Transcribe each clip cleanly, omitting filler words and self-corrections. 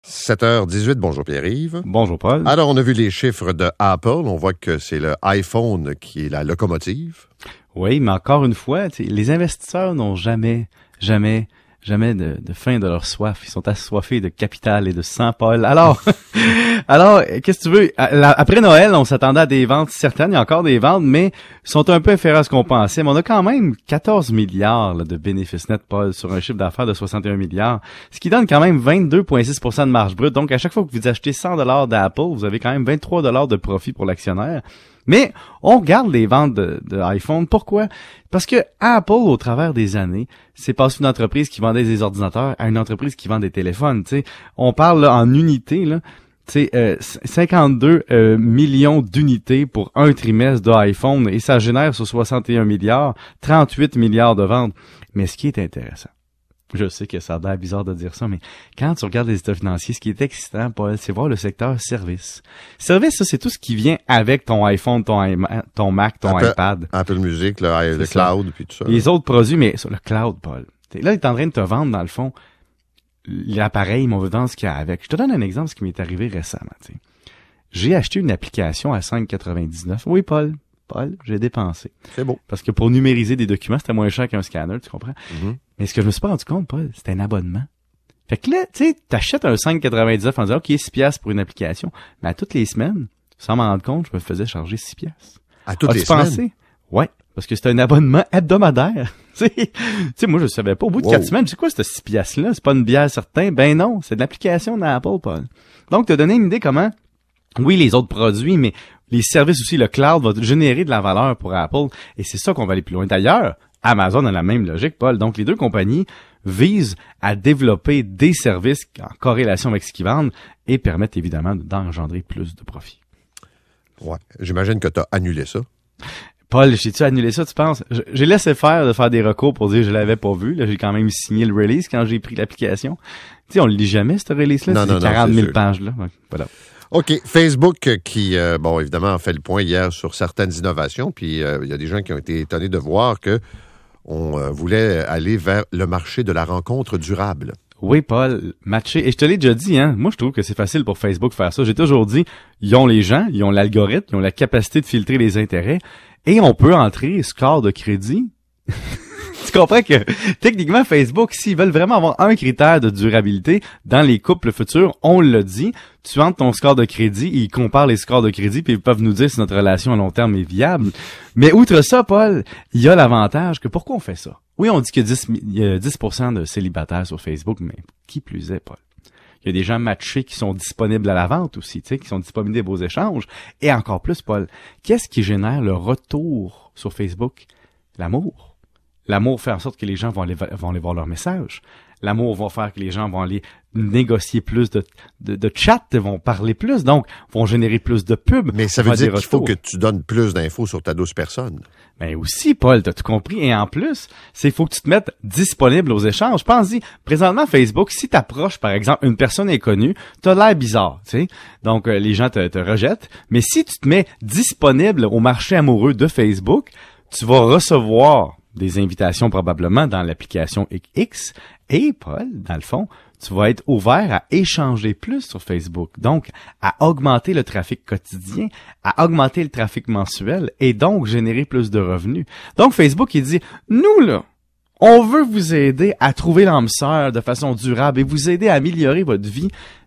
7h18, bonjour Pierre-Yves. Bonjour Paul. Alors, on a vu les chiffres de Apple. On voit que c'est le iPhone qui est la locomotive. Oui, mais encore une fois, les investisseurs n'ont jamais de faim de leur soif. Ils sont assoiffés de capital et de sang, Paul. Alors, qu'est-ce que tu veux? Après Noël, on s'attendait à des ventes certaines. Il y a encore des ventes, mais sont un peu inférieures à ce qu'on pensait. Mais on a quand même 14 milliards de bénéfices nets, Paul, sur un chiffre d'affaires de 61 milliards. Ce qui donne quand même 22,6% de marge brute. Donc, à chaque fois que vous achetez 100 $ d'Apple, vous avez quand même 23 $ de profit pour l'actionnaire. Mais on regarde les ventes de iPhone. Pourquoi? Parce que Apple, au travers des années, c'est passé d'une entreprise qui vendait des ordinateurs à une entreprise qui vend des téléphones. T'sais. On parle là, en unités, là, 52 millions d'unités pour un trimestre d'iPhone et ça génère sur 61 milliards, 38 milliards de ventes. Mais ce qui est intéressant, je sais que ça a l'air bizarre de dire ça, mais quand tu regardes les états financiers, ce qui est excitant, Paul, c'est voir le secteur service. Service, ça, c'est tout ce qui vient avec ton iPhone, ton Mac, ton iPad. Apple Music, le cloud, puis tout ça. Les autres produits, mais sur le cloud, Paul. Là, il est en train de te vendre, dans le fond, l'appareil, mais on veut vendre ce qu'il y a avec. Je te donne un exemple, ce qui m'est arrivé récemment. T'sais. J'ai acheté une application à 5,99. Oui, Paul, j'ai dépensé. C'est beau. Parce que pour numériser des documents, c'était moins cher qu'un scanner, tu comprends? Mm-hmm. Mais ce que je me suis pas rendu compte, Paul, c'était un abonnement. Fait que là, tu sais, t'achètes un 5,99 en disant, OK, 6 piastres pour une application. Mais à toutes les semaines, sans m'en rendre compte, je me faisais charger 6 piastres. À toutes les semaines? Pensé? Ouais. Parce que c'est un abonnement hebdomadaire. Tu sais, moi, je savais pas. Au bout de 4 semaines, c'est quoi cette 6 piastres-là? C'est pas une bière certain? Ben non, c'est de l'application d'Apple, Paul. Donc, t'as donné une idée comment, oui, les autres produits, mais les services aussi, le cloud va générer de la valeur pour Apple. Et c'est ça qu'on va aller plus loin. D'ailleurs, Amazon a la même logique, Paul. Donc, les deux compagnies visent à développer des services en corrélation avec ce qu'ils vendent et permettent évidemment d'engendrer plus de profit. Ouais. J'imagine que tu as annulé ça. Paul, j'ai-tu annulé ça, tu penses? J'ai laissé faire des recours pour dire que je l'avais pas vu. Là, j'ai quand même signé le release quand j'ai pris l'application. Tu sais, on le lit jamais, ce release-là. C'est 40 000 pages, là. Ouais, voilà. OK. Facebook qui, évidemment, a fait le point hier sur certaines innovations. Puis, il y a des gens qui ont été étonnés de voir que on voulait aller vers le marché de la rencontre durable. Oui, Paul, matcher. Et je te l'ai déjà dit, hein. Moi, je trouve que c'est facile pour Facebook faire ça. J'ai toujours dit, ils ont les gens, ils ont l'algorithme, ils ont la capacité de filtrer les intérêts. Et on peut entrer score de crédit. Tu comprends que, techniquement, Facebook, s'ils veulent vraiment avoir un critère de durabilité dans les couples futurs, on l'a dit, tu entres ton score de crédit, ils comparent les scores de crédit, puis ils peuvent nous dire si notre relation à long terme est viable. Mais outre ça, Paul, il y a l'avantage que pourquoi on fait ça? Oui, on dit qu'il y a 10% de célibataires sur Facebook, mais qui plus est, Paul? Il y a des gens matchés qui sont disponibles à la vente aussi, tu sais, qui sont disponibles aux échanges. Et encore plus, Paul, qu'est-ce qui génère le retour sur Facebook? L'amour. L'amour fait en sorte que les gens vont aller voir leurs messages. L'amour va faire que les gens vont aller négocier plus de chat, vont parler plus, donc vont générer plus de pubs. Mais ça veut dire qu'il faut que tu donnes plus d'infos sur ta douce personne. Ben aussi, Paul, t'as tout compris. Et en plus, il faut que tu te mettes disponible aux échanges. Pense-y, présentement, Facebook, si t'approches, par exemple, une personne inconnue, t'as l'air bizarre, tu sais. Donc, les gens te rejettent. Mais si tu te mets disponible au marché amoureux de Facebook, tu vas recevoir des invitations probablement dans l'application X. Et, Paul, dans le fond, tu vas être ouvert à échanger plus sur Facebook. Donc, à augmenter le trafic quotidien, à augmenter le trafic mensuel et donc générer plus de revenus. Donc, Facebook, il dit, nous, là, on veut vous aider à trouver l'âme sœur de façon durable et vous aider à améliorer votre vie.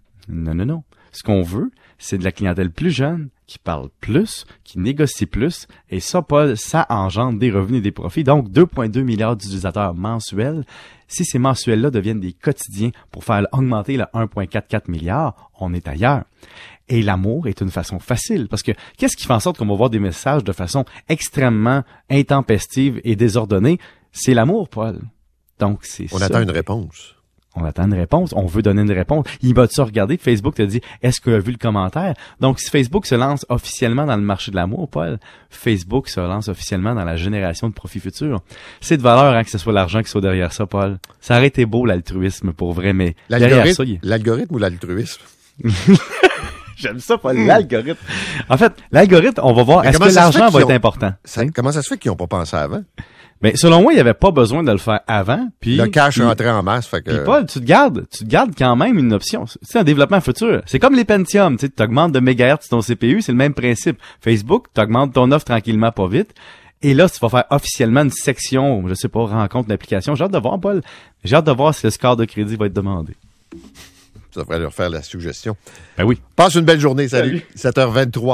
Non. Ce qu'on veut, c'est de la clientèle plus jeune, qui parle plus, qui négocie plus, et ça, Paul, ça engendre des revenus et des profits. Donc, 2,2 milliards d'utilisateurs mensuels. Si ces mensuels-là deviennent des quotidiens pour faire augmenter le 1,44 milliard, on est ailleurs. Et l'amour est une façon facile, parce que qu'est-ce qui fait en sorte qu'on va voir des messages de façon extrêmement intempestive et désordonnée? C'est l'amour, Paul. Donc, c'est ça. On attend une réponse. On attend une réponse. On veut donner une réponse. Il va-tu regarder? Facebook te dit, est-ce qu'il a vu le commentaire? Donc, si Facebook se lance officiellement dans le marché de l'amour, Paul, Facebook se lance officiellement dans la génération de profits futurs. C'est de valeur, hein, que ce soit l'argent qui soit derrière ça, Paul. Ça aurait été beau, l'altruisme, pour vrai, mais derrière ça, l'algorithme ou l'altruisme? J'aime ça, Paul, l'algorithme. En fait, l'algorithme, on va voir, est-ce que l'argent va être important? Comment ça se fait qu'ils n'ont pas pensé avant? Ben, selon moi, il n'y avait pas besoin de le faire avant. Puis Le cash rentrait en masse. Fait que... Puis Paul, tu te gardes quand même une option. C'est un développement futur. C'est comme les Pentium, tu augmentes de mégahertz ton CPU, c'est le même principe. Facebook, tu augmentes ton offre tranquillement, pas vite. Et là, tu vas faire officiellement une section, je sais pas, rencontre d'application. J'ai hâte de voir, Paul. J'ai hâte de voir si le score de crédit va être demandé. Ça devrait leur faire la suggestion. Ben oui. Passe une belle journée. Salut. 7h23.